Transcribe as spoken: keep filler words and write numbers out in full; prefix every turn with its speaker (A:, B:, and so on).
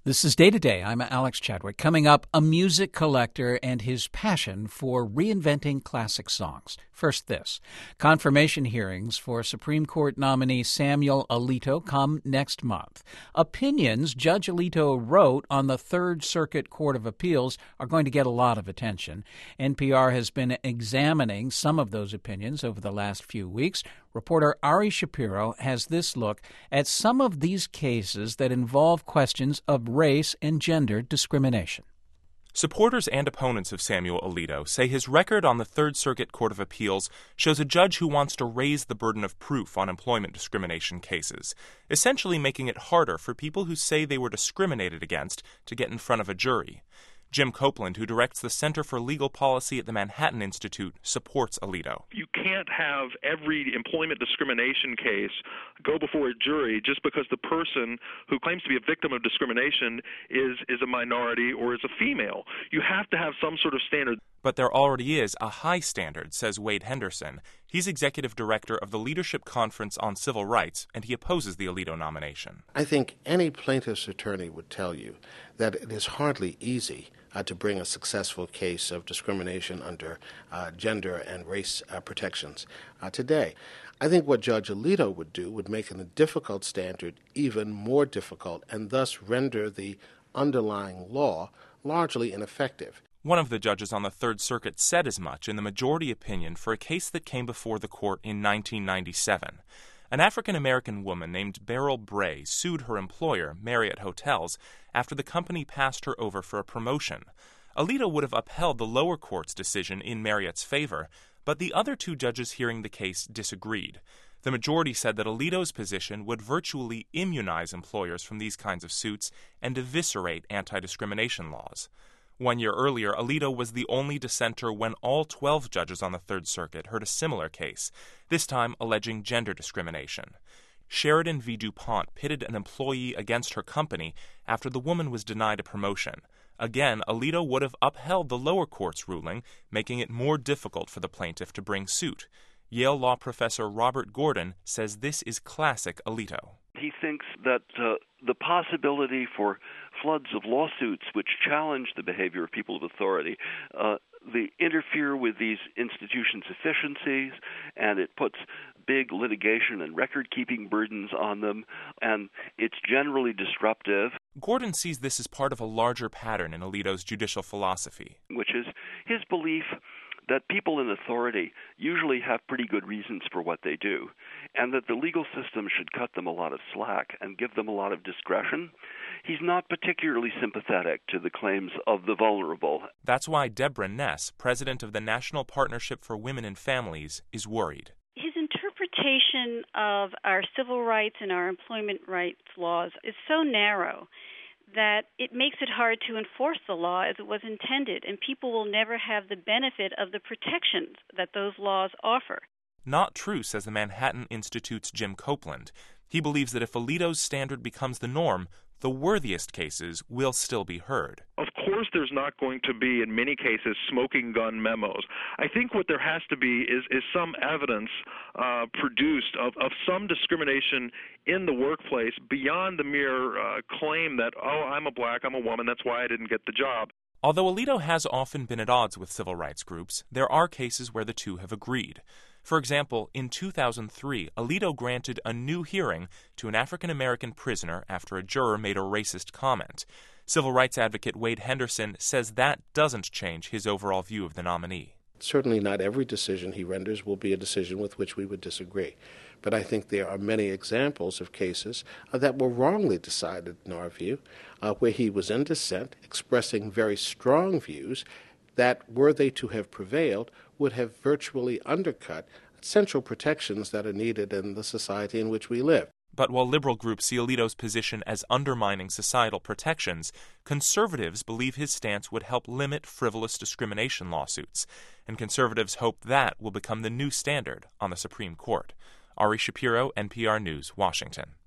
A: This is Day to Day. I'm Alex Chadwick. Coming up, a music collector and his passion for reinventing classic songs. First, this. Confirmation hearings for Supreme Court nominee Samuel Alito come next month. Opinions Judge Alito wrote on the Third Circuit Court of Appeals are going to get a lot of attention. N P R has been examining some of those opinions over the last few weeks. Reporter Ari Shapiro has this look at some of these cases that involve questions of race and gender discrimination.
B: Supporters and opponents of Samuel Alito say his record on the Third Circuit Court of Appeals shows a judge who wants to raise the burden of proof on employment discrimination cases, essentially making it harder for people who say they were discriminated against to get in front of a jury. Jim Copeland, who directs the Center for Legal Policy at the Manhattan Institute, supports Alito.
C: You can't have every employment discrimination case go before a jury just because the person who claims to be a victim of discrimination is, is a minority or is a female. You have to have some sort of standard.
B: But there already is a high standard, says Wade Henderson. He's executive director of the Leadership Conference on Civil Rights, and he opposes the Alito nomination.
D: I think any plaintiff's attorney would tell you that it is hardly easy uh, to bring a successful case of discrimination under uh, gender and race uh, protections uh, today. I think what Judge Alito would do would make a difficult standard even more difficult and thus render the underlying law largely ineffective.
B: One of the judges on the Third Circuit said as much in the majority opinion for a case that came before the court in nineteen ninety-seven. An African-American woman named Beryl Bray sued her employer, Marriott Hotels, after the company passed her over for a promotion. Alito would have upheld the lower court's decision in Marriott's favor, but the other two judges hearing the case disagreed. The majority said that Alito's position would virtually immunize employers from these kinds of suits and eviscerate anti-discrimination laws. One year earlier, Alito was the only dissenter when all twelve judges on the Third Circuit heard a similar case, this time alleging gender discrimination. Sheridan v. DuPont pitted an employee against her company after the woman was denied a promotion. Again, Alito would have upheld the lower court's ruling, making it more difficult for the plaintiff to bring suit. Yale law professor Robert Gordon says this is classic Alito.
E: He thinks that uh, the possibility for floods of lawsuits which challenge the behavior of people of authority, uh, they interfere with these institutions' efficiencies, and it puts big litigation and record-keeping burdens on them, and it's generally disruptive.
B: Gordon sees this as part of a larger pattern in Alito's judicial philosophy,
E: which is his belief that people in authority usually have pretty good reasons for what they do, and that the legal system should cut them a lot of slack and give them a lot of discretion. He's not particularly sympathetic to the claims of the vulnerable.
B: That's why Deborah Ness, president of the National Partnership for Women and Families, is worried.
F: His interpretation of our civil rights and our employment rights laws is so narrow that it makes it hard to enforce the law as it was intended, and people will never have the benefit of the protections that those laws offer.
B: Not true, says the Manhattan Institute's Jim Copeland. He believes that if Alito's standard becomes the norm, the worthiest cases will still be heard.
C: Of course there's not going to be, in many cases, smoking gun memos. I think what there has to be is, is some evidence uh, produced of, of some discrimination in the workplace beyond the mere uh, claim that, oh, I'm a black, I'm a woman, that's why I didn't get the job.
B: Although Alito has often been at odds with civil rights groups, there are cases where the two have agreed. For example, in two thousand three, Alito granted a new hearing to an African-American prisoner after a juror made a racist comment. Civil rights advocate Wade Henderson says that doesn't change his overall view of the nominee.
D: Certainly not every decision he renders will be a decision with which we would disagree. But I think there are many examples of cases uh, that were wrongly decided, in our view, uh, where he was in dissent, expressing very strong views that, were they to have prevailed, would have virtually undercut essential protections that are needed in the society in which we live.
B: But while liberal groups see Alito's position as undermining societal protections, conservatives believe his stance would help limit frivolous discrimination lawsuits, and conservatives hope that will become the new standard on the Supreme Court. Ari Shapiro, N P R News, Washington.